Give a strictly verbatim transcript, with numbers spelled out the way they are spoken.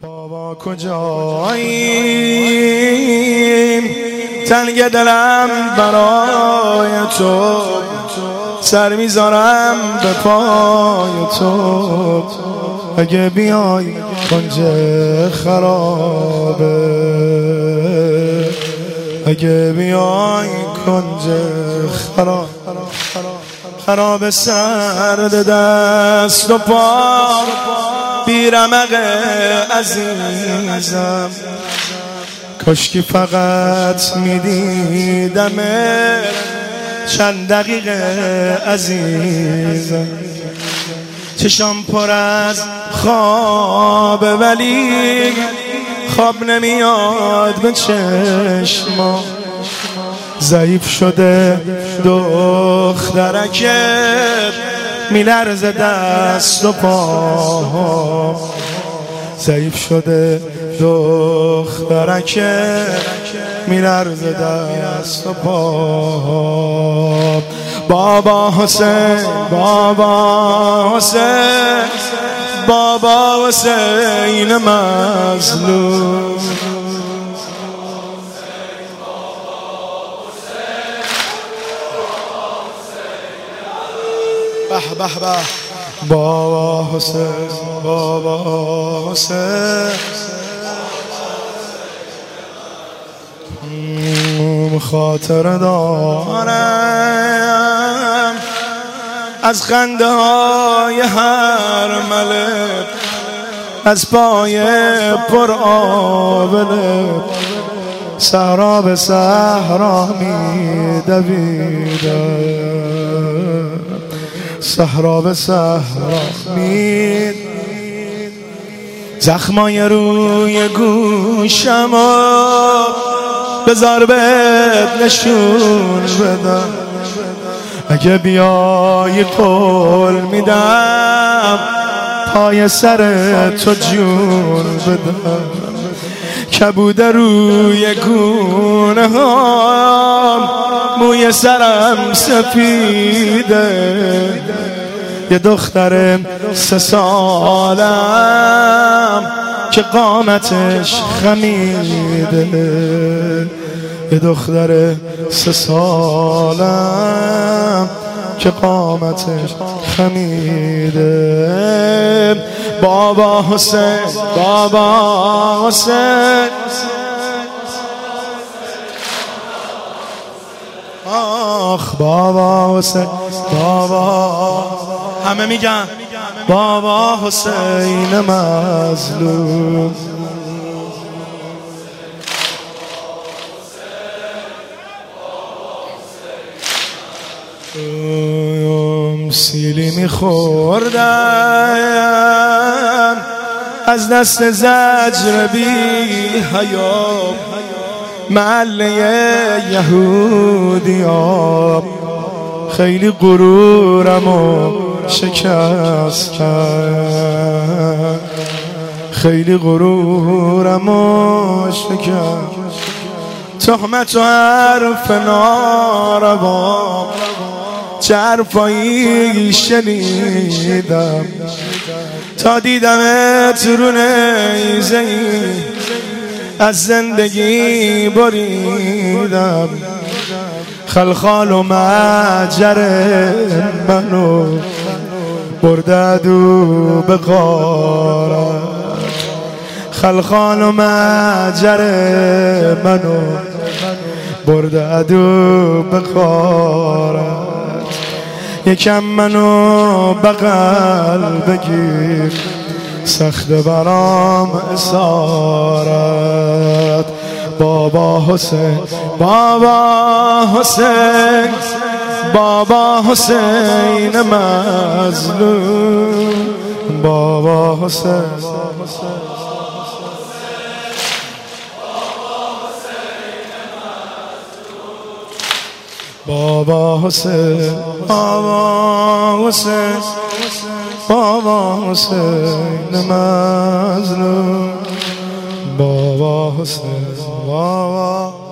بابا کجاییم؟ تنگ دلم برای تو، سر میذارم به پای تو. اگه بیای کنج خرابه، اگه بیای کنج خراب خراب سرد دست و پا، بیرمق عزیزم، کاشکی فقط میدیدم چند دقیقه عزیزم. چشام پر از خوابه ولی خواب نمیاد به چشما. ضعیف شده دخترکه، میلرزه دست و پا. ضعیف شده دخترکه، میلرزه دست و پا. بابا حسین، بابا حسین، بابا حسین مظلوم. به به به. بابا حسین، بابا حسین، خاطر دارم از خنده های هر ملک، از پای پر آبله، صحرا به صحرا می دویدم، صحرا به صحرا می. زخمای روی گوشمو بذار بهت نشون بدم، اگه بیای قول میدم پای سر تو جون بدم. کبود روی گونه هم، موی سرم سفیده، یه دختر سه سالم که قامتش خمیده، یه دختر سه سالم که قامتش خمیده. بابا حسین، بابا حسین، آخ بابا حسین، بابا. همه میگن بابا حسین مظلوم. سیلی میخوردم از دست زجر بی حیا، محله یهودیا. خیلی غرورمو شکست کرد، خیلی غرورمو شکست. تهمت و حرف ناروا، چه حرفایی شنیدم تا دیدمت رو نیزه‌ای، از زندگی بریدم. خلخال و مجر منو برده دو به غارت، خلخال و مجر منو برده دو به غارت. یکم منو بغل بگیر، سخت برام اسارت. بابا حسین، بابا حسین، بابا حسین مظلوم. بابا حسین، بابا حسین، بابا حسین، بابا حسین مظلوم. بابا حسین، بابا